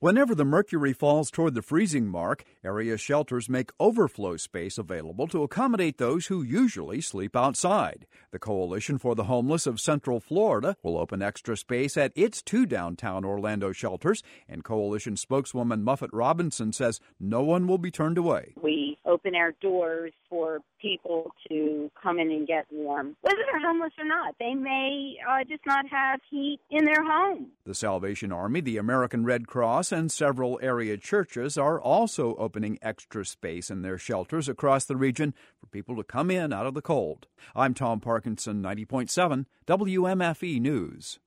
Whenever the mercury falls toward the freezing mark, area shelters make overflow space available to accommodate those who usually sleep outside. The Coalition for the Homeless of Central Florida will open extra space at its 2 downtown Orlando shelters, and Coalition spokeswoman Muffet Robinson says no one will be turned away. We open our doors for people to come in and get warm, whether they're homeless or not. They may just not have heat in their home. The Salvation Army, the American Red Cross, and several area churches are also opening extra space in their shelters across the region for people to come in out of the cold. I'm Tom Parkinson, 90.7 WMFE News.